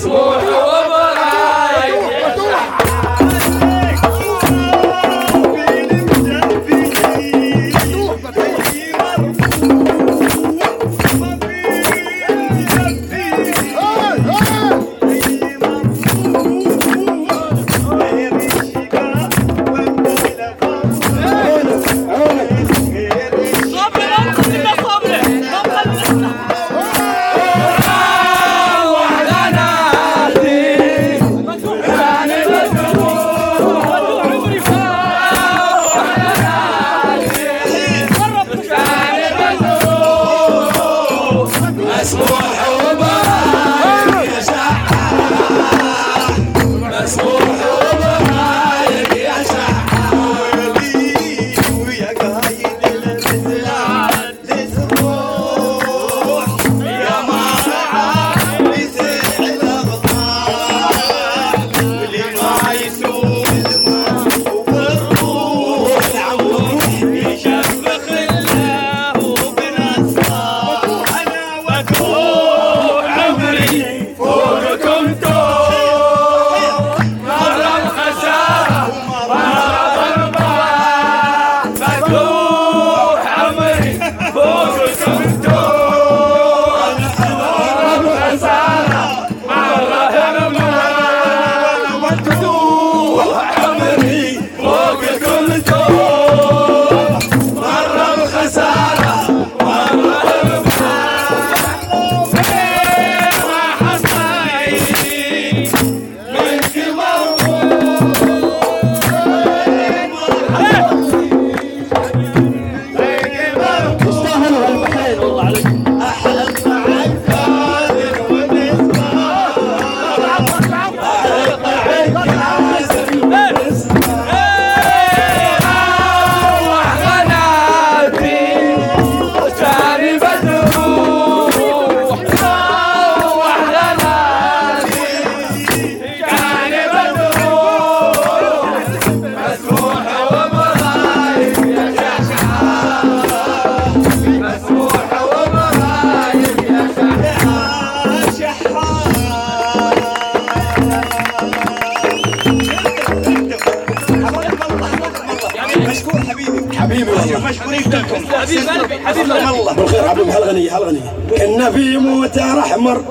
مسموح وبرايق حبيبي والله مشكورين لكم حبيب قلبي حبيب والله بالخير حبيبي. هالغنية هالغنية كنا في موتى احمر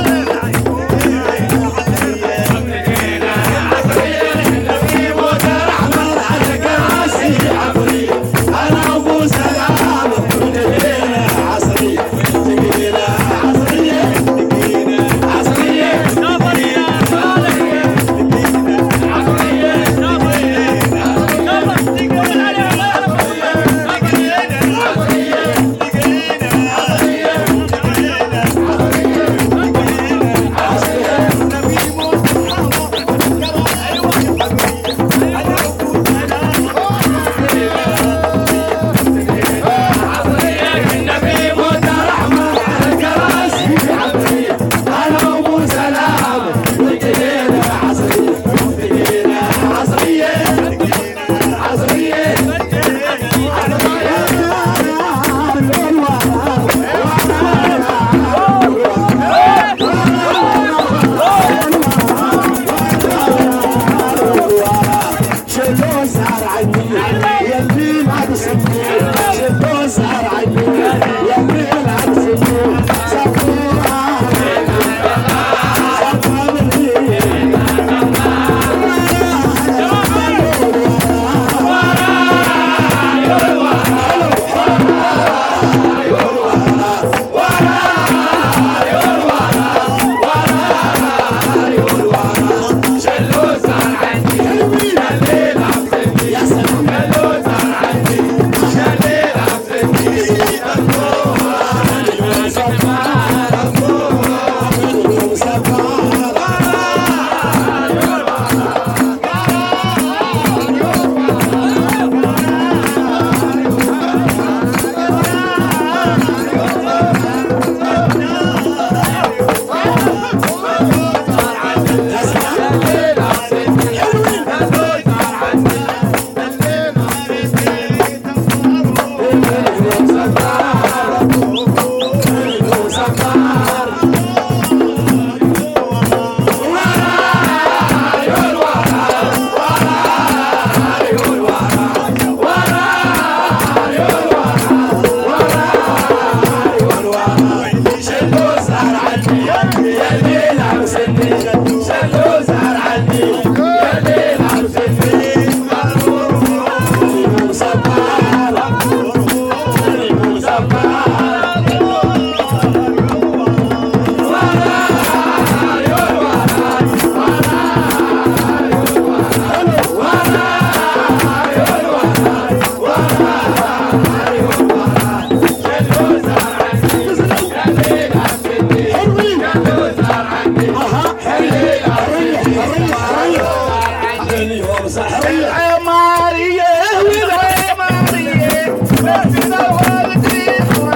قلبي وسحرية العمارية والعمارية بيتنا والدي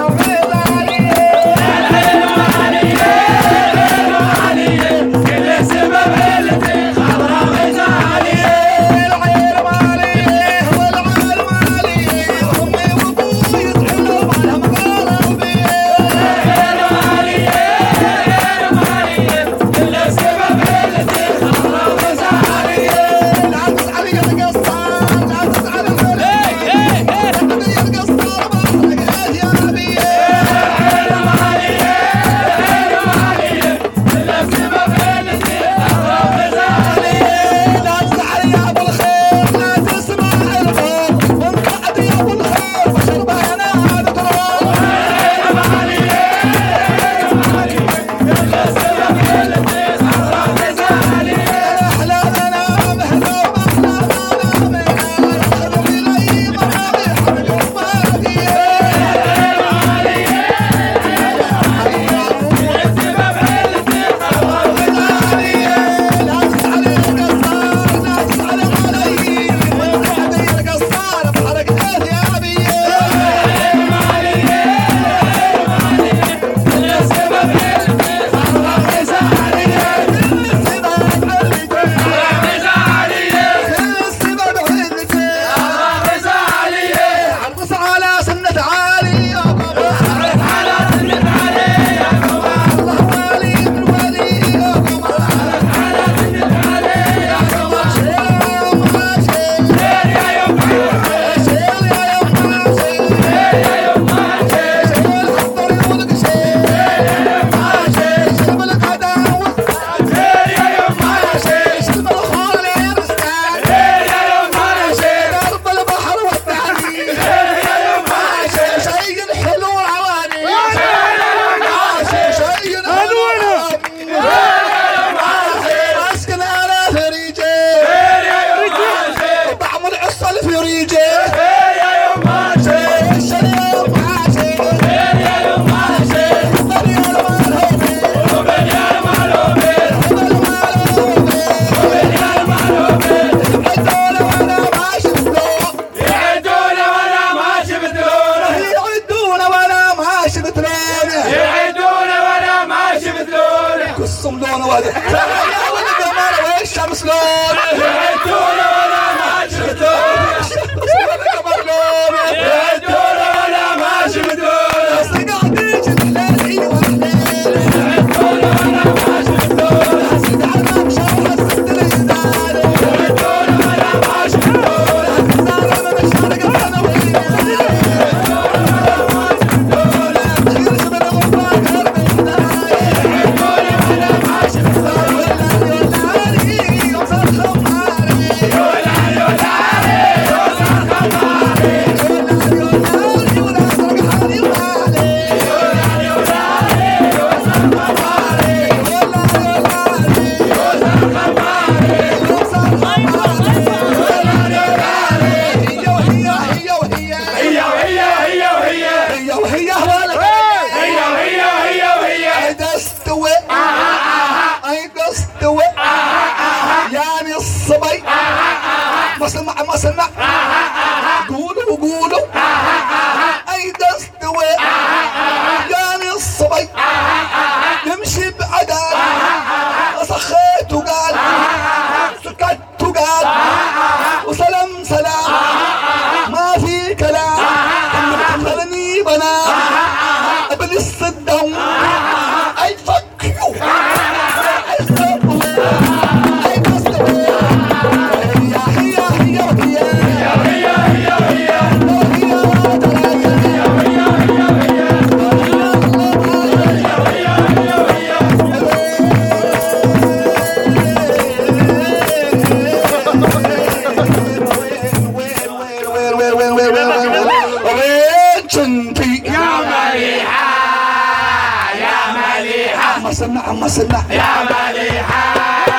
مسمع يا مليحة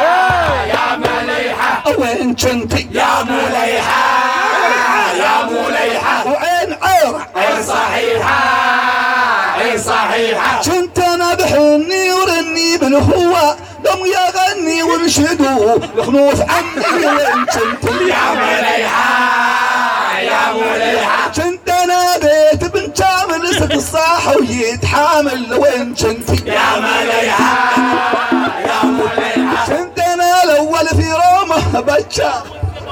يا مليحة وين كنتي يا مليحة يا مليحة وعين عيرة عين صحيحة اي صحيحة. كنت انا بحني ورني من هو دم يغني ونشدوه الخنوف عني وين كنت يا مليحة يا مليحة. كنت انا بيت بن كامل ست الصاح ويتحامل وين كنت يا مليحة يا مليحة. كنت انا الاول في رومه بكر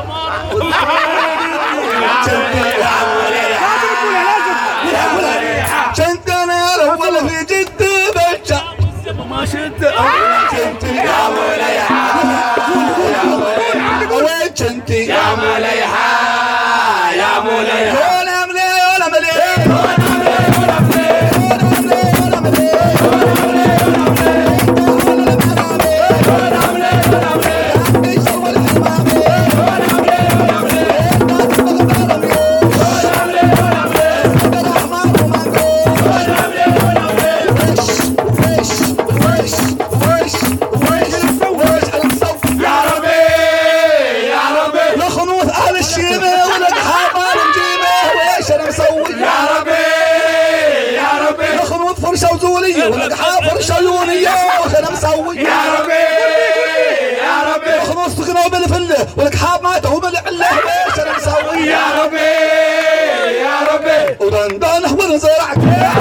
كنت انا الاول في جد بكر ما شد كنت يا مليحة وين كنت يا مليحة يا مليحة. ولا ملي ولا ملي ولك حافر شيونية وانا مسوي يا ربي يا ربي. خلاص تقنعوا بالفله ولك حاب ما تهوم العله ليش انا مسوي يا ربي يا ربي. ودندنه ونزرعك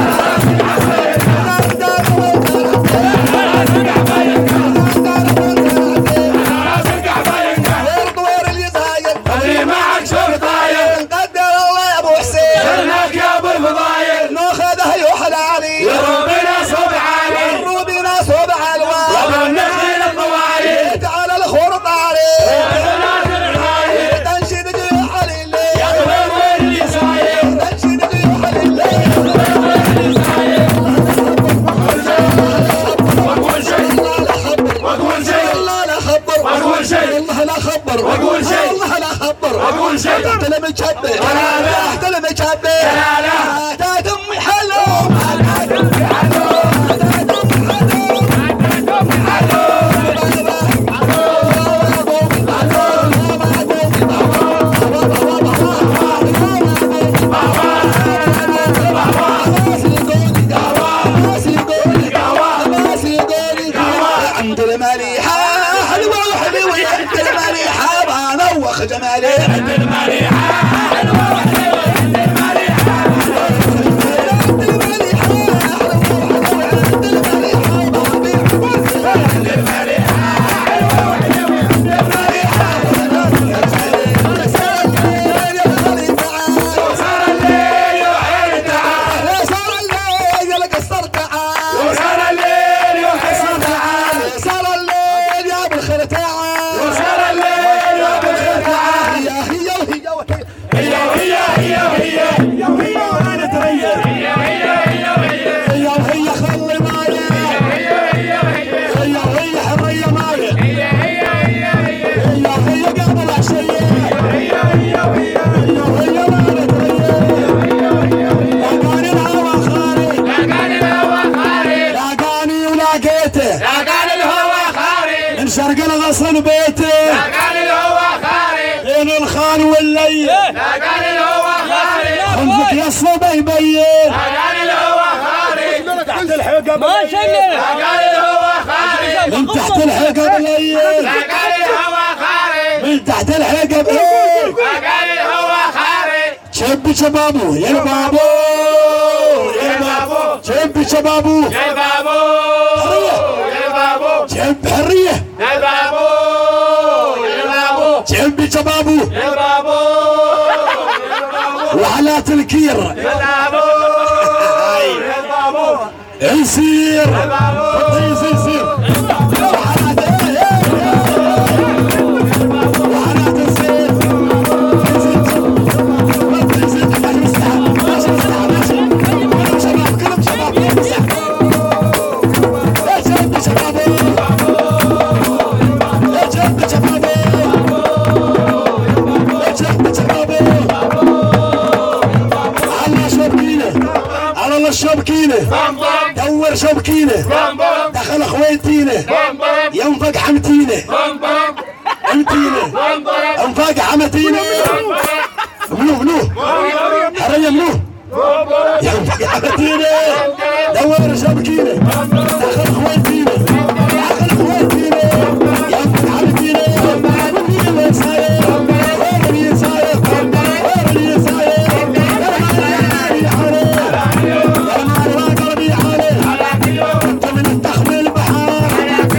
واقول شيء والله لا خبر واقول شيء. تحت المجبه لا لا تحت المجبه لا لا تحت امي حلو تحت امي حلو تحت امي حلو. عند المليحة حلوة وحلوة عند المليحة بانوخ جمالي عند المليحة حلوة وحلوة عند المليحة. عند المليحة حلوة وحلوة عند المليحة عند المليحة حلوة وحلوة عند المليحة. صار الليل وصار الليل وحين تعال. صار الليل يا قصر تعال وصار الليل وحين تعال. صار الليل يا ابو الخير تعال وصار الليل وحين تعال. هي وهي وهي هي وهي هي وهي وهي وانا تغير. هي هي وهي خلي معي هي وهي حرية معي هي وهي قبل عشية هي وهي وانا تغير لاقاني الهوى خارج لاقاني الهوى خارج. لاقاني ولاقيته لاقاني الهوى خارج. من شرق الغصن بيته لاقاني الهوى خارج. بين الخان والليل لاقاني الهوى خارج. خلفك يا الصبا يبين لاقاني الهوى خارج. تحت الحقب ما شلنا لاقاني الهوى خارج. من تحت الحقب الليل لاقاني الهوى خارج. من تحت الحقب لاقاني الهوى خارج. شب شبابو يا بابو يا بابو شب شبابو يا بابو يا بابو شب حرية يا بابو يا بابو شب شبابو يا بابو وعلى تنكير يا بابو يا بابو يصير يا بابو يصير وعلى تنسير كلهم شباب يا شب شبابو يا شب شبابو يا شب شبابو على شبكينه على الله شبكينه دور شبكينه دخل خويتينه ينفق حمتينه حمتينه انفق حمتينه منو حرية منو ينفق حمتينه تبكيني داخل خويتيني داخل خويتيني يا عرفتيني اللي صاير غير اللي صاير غير اللي صاير يا مال قلبي عليه انت من التخمي البحار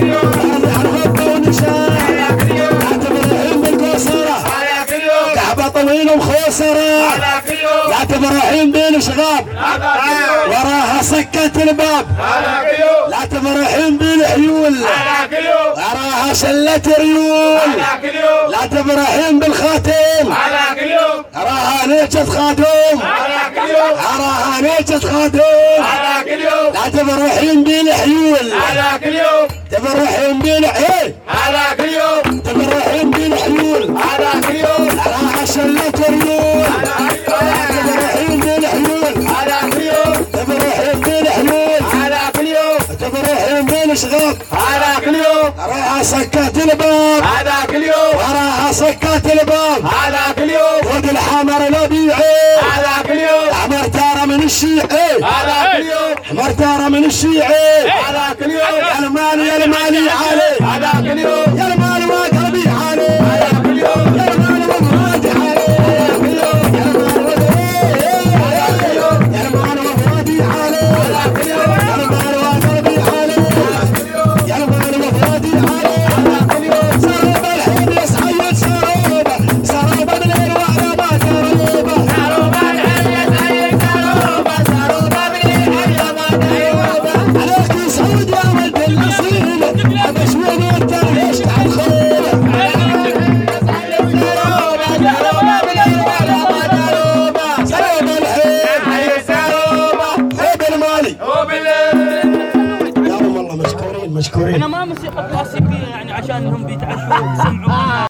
كعبة طويلة وخوسرة لا تبرحين بين شغاب وراها سكة الباب لا تبرحين بين حيول وراها شلة ريول لا تبرحين بالخاتم وراها نيجة خادم وراها نيجة خادم لا تبرحين بين حيول تبرحين بين حيول تبرحين بين حيول وراها شلة ريول تبرحين بين حيول تبرحين بين حيول تبرحين بين شغاب وراها سكة الباب وراها سكة الباب ود الحمر لبيعي احمر تارة من الشيعي احمر تارة من الشيعي يا المال يا المالي علي يا المال ما قلبي علي يا المال وفرادي علي يا المال وفرادي علي يا المال وقلبي علي يا المال وفرادي علي سرب الحين يسعيد سرب بالليل وعلى ما تروبه عليك يسعود يا ولد الاصيل ابش وين انت ليش تعال سرب الحين يا والله مشكورين انا ما موسيقى كلاسيكيه يعني عشان انهم بيتعشوا يسمعون